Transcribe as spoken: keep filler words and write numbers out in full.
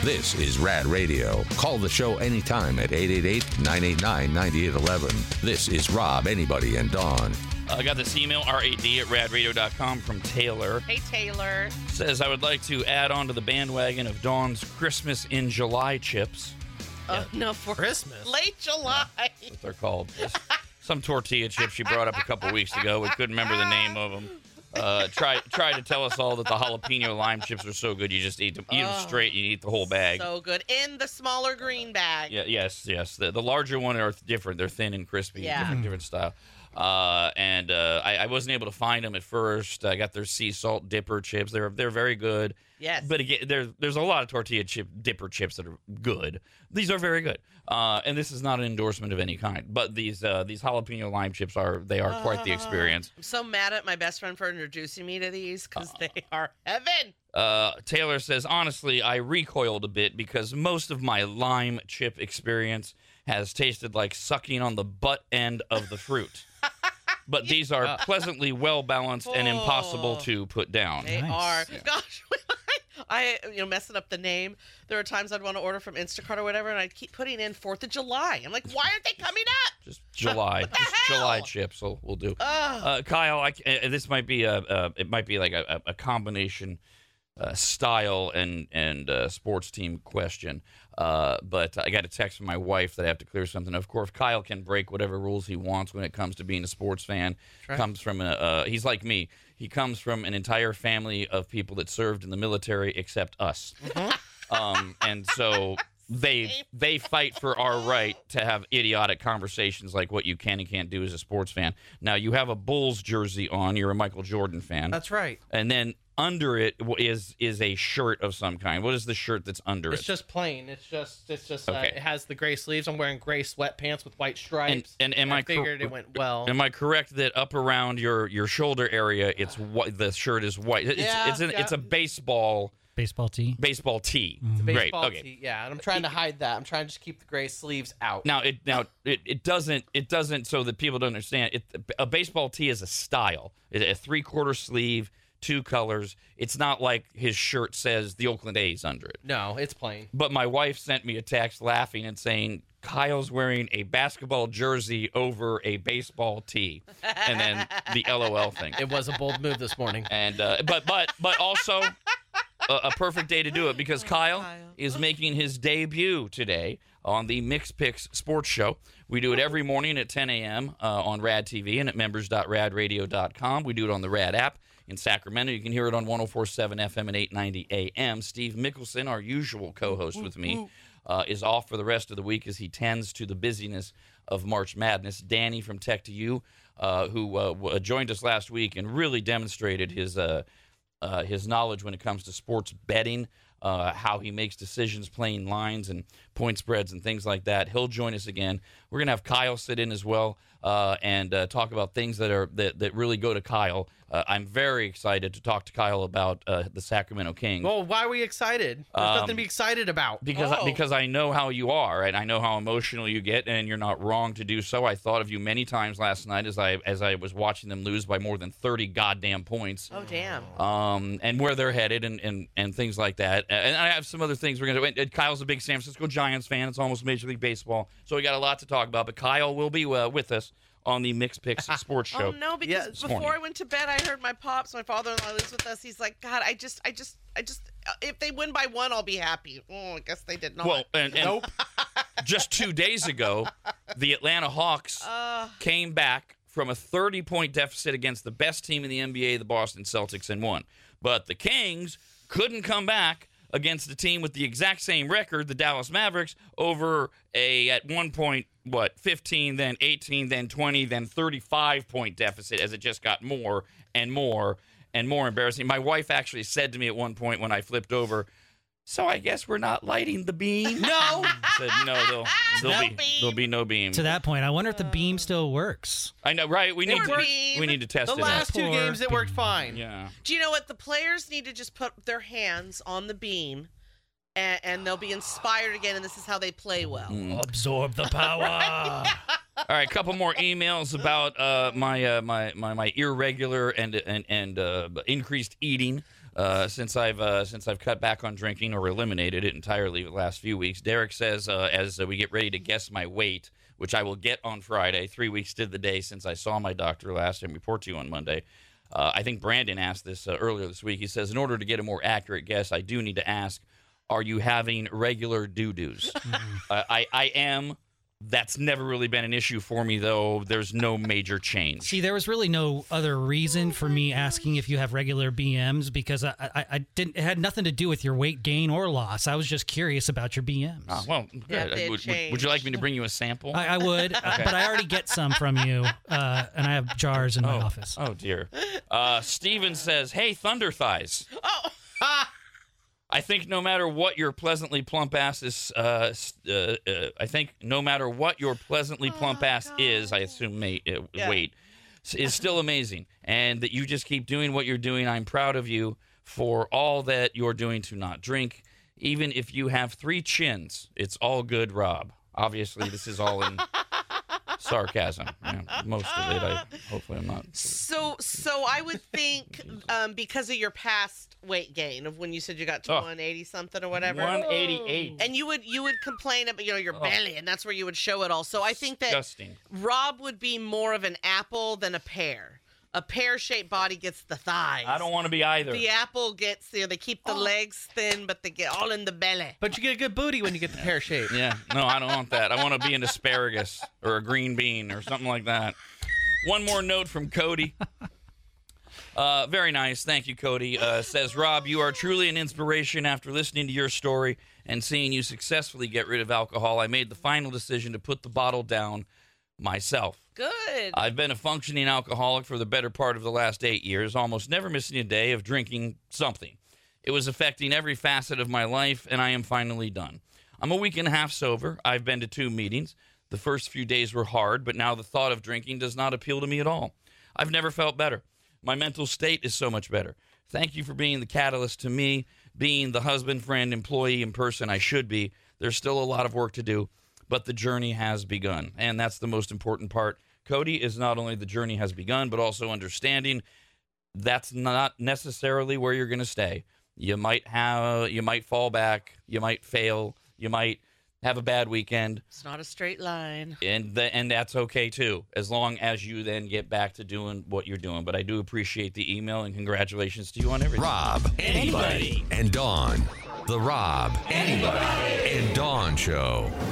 This is Rad Radio. Call the show anytime at eight eight eight, nine eight nine, nine eight one one. This is Rob, Anybody, and Dawn. Uh, I got this email, R A D at rad radio dot com, from Taylor. Hey, Taylor. Says, I would like to add on to the bandwagon of Dawn's Christmas in July chips. Oh, no, for Christmas. Late July. That's what they're called. Just some tortilla chips she brought up a couple weeks ago. We couldn't remember the name of them. Uh, try try to tell us all that the jalapeno lime chips are so good you just eat them. Eat them Oh, straight. You eat the whole bag. So good. In the smaller green bag. Yeah. Yes. Yes. The, the larger one are different. They're thin and crispy. Yeah. Different, different style. Uh, and uh, I, I wasn't able to find them at first. I got their sea salt dipper chips. They're they're very good. Yes. But again, there's there's a lot of tortilla chip dipper chips that are good. These are very good. Uh, and this is not an endorsement of any kind. But these uh, these jalapeno lime chips are they are quite the experience. I'm so mad at my best friend for introducing me to these because Uh, they are heaven. Uh, Taylor says, honestly, I recoiled a bit because most of my lime chip experience has tasted like sucking on the butt end of the fruit. But these are pleasantly well balanced and impossible Oh. to put down. They Nice. are. Gosh, I, you know, messing up the name. There are times I'd want to order from Instacart or whatever, and I'd keep putting in fourth of July. I'm like, why aren't they coming up? Just July, the just hell? July chips will will do. Ugh. Uh, Kyle, I, uh, this might be a, uh, it might be like a, a combination uh, style and and uh, sports team question. Uh, but I got a text from my wife that I have to clear something. Of course, Kyle can break whatever rules he wants when it comes to being a sports fan. Right. Comes from a, uh, he's like me. He comes from an entire family of people that served in the military except us. Um, and so they they fight for our right to have idiotic conversations like what you can and can't do as a sports fan. Now, you have a Bulls jersey on. You're a Michael Jordan fan. That's right. And then under it w- is is a shirt of some kind. What is the shirt that's under It's it? just plain. It's just it's just uh, Okay. it has the gray sleeves. I'm wearing gray sweatpants with white stripes. And- and am I I cor- figured it went well. Am I correct that up around your, your shoulder area, it's white? The shirt is white. It's Yeah, it's, an, yeah. it's a baseball Baseball tee. baseball tee. Baseball Great. Okay. tee, yeah, and I'm trying to hide that. I'm trying to just keep the gray sleeves out. Now it now it, it doesn't it doesn't so that people don't understand it. A baseball tee is a style. It's a three quarter sleeve, two colors. It's not like his shirt says the Oakland A's under it. No, it's plain. But my wife sent me a text laughing and saying Kyle's wearing a basketball jersey over a baseball tee, and then the LOL thing. It was a bold move this morning. And uh, but but but also a, a perfect day to do it because Kyle, Kyle. is making his debut today on the Mix Picks Sports Show. We do it every morning at ten a.m. Uh, on Rad T V and at members dot rad radio dot com. We do it on the Rad app in Sacramento. You can hear it on one oh four point seven F M and eight ninety A M. Steve Mickelson, our usual co-host with me, uh, is off for the rest of the week as he tends to the busyness of March Madness. Danny from Tech to You, uh, who uh, w- joined us last week and really demonstrated his uh, uh, his knowledge when it comes to sports betting, uh, how he makes decisions, playing lines and point spreads and things like that. He'll join us again. We're gonna have Kyle sit in as well uh, and uh, talk about things that are that, that really go to Kyle. Uh, I'm very excited to talk to Kyle about uh, the Sacramento Kings. Well, why are we excited? There's Um, nothing to be excited about. Because Oh. I, because I know how you are, and I know how emotional you get, and you're not wrong to do so. I thought of you many times last night as I as I was watching them lose by more than thirty goddamn points, Oh, damn. um, and where they're headed, and, and, and things like that. And I have some other things we're gonna do. And Kyle's a big San Francisco Giants fan. It's almost Major League Baseball, so we got a lot to talk about. But Kyle will be uh, with us on the Mix Picks Sports Show. Oh no! Because Yeah, before morning. I went to bed, I heard my pops, my father-in-law lives with us. He's like, God, I just, I just, I just, if they win by one, I'll be happy. Oh, I guess they did not. Well, and, and Nope. just two days ago, the Atlanta Hawks Uh, came back from a thirty-point deficit against the best team in the N B A, the Boston Celtics, and won. But the Kings couldn't come back against the team with the exact same record, the Dallas Mavericks, over a, at one point, what, fifteen, then eighteen, then twenty, then thirty-five point deficit as it just got more and more and more embarrassing. My wife actually said to me at one point when I flipped over, so I guess we're not lighting the beam? No. I said, no, there'll, there'll, No be, beam. there'll be no beam. To that point, I wonder if the beam still works. I know, right? We need Poor to beam. we need to test The it out. last two Poor games it worked beam. fine. Yeah. do you know what? The players need to just put their hands on the beam, and, and they'll be inspired again. And this is how they play well. Mm. Absorb the power. All right, a couple more emails about uh, my, uh, my my my irregular and and and uh, increased eating. uh, since I've uh, since I've cut back on drinking or eliminated it entirely the last few weeks. Derek says uh, as uh, we get ready to guess my weight, which I will get on Friday, three weeks to the day since I saw my doctor last and report to you on Monday. Uh, I think Brandon asked this uh, earlier this week. He says, in order to get a more accurate guess, I do need to ask, are you having regular doo-doos? Mm-hmm. uh, I, I am. That's never really been an issue for me, though. There's no major change. See, there was really no other reason for me asking if you have regular B Ms because I, I, I didn't. It had nothing to do with your weight gain or loss. I was just curious about your B Ms. Uh, well, good. Yeah, would, they would, changed. would you like me to bring you a sample? I, I would, uh, but I already get some from you, uh, and I have jars in my oh. office. Oh, dear. Uh, Steven says, hey, Thunder Thighs. Oh, I think no matter what your pleasantly plump ass is, uh, uh, uh, I think no matter what your pleasantly plump Oh, ass God. is, I assume mate, uh, Yeah. weight, is still amazing. And that you just keep doing what you're doing. I'm proud of you for all that you're doing to not drink. Even if you have three chins, it's all good, Rob. Obviously, this is all in sarcasm. Yeah, most of it. I, hopefully, I'm not. so so I would think um, because of your past weight gain of when you said you got to Oh. one eighty something or whatever, one eighty-eight. and you would you would complain about you know your Oh. belly, and that's where you would show it all. So I think that Disgusting. Rob would be more of an apple than a pear. A pear-shaped body gets the thighs. I don't want to be either. The apple gets, you know, they keep the Oh. legs thin, but they get all in the belly. But you get a good booty when you get the pear shape. Yeah, no, I don't want that. I want to be an asparagus or a green bean or something like that. One more note from Cody. Uh, very nice. Thank you, Cody. Uh, says, Rob, you are truly an inspiration. After listening to your story and seeing you successfully get rid of alcohol, I made the final decision to put the bottle down myself. Good. I've been a functioning alcoholic for the better part of the last eight years, almost never missing a day of drinking something. It was affecting every facet of my life, and I am finally done. I'm a week and a half sober. I've been to two meetings. The first few days were hard, but now the thought of drinking does not appeal to me at all. I've never felt better. My mental state is so much better. Thank you for being the catalyst to me, being the husband, friend, employee, and person I should be. There's still a lot of work to do, but the journey has begun, and that's the most important part. Cody, is not only the journey has begun, but also understanding that's not necessarily where you're going to stay. You might have, you might fall back, you might fail, you might have a bad weekend, It's not a straight line. and the, and that's okay too, as long as you then get back to doing what you're doing. But I do appreciate the email, and congratulations to you on everything. Rob, anybody, and Dawn. The Rob, anybody, and Dawn Show.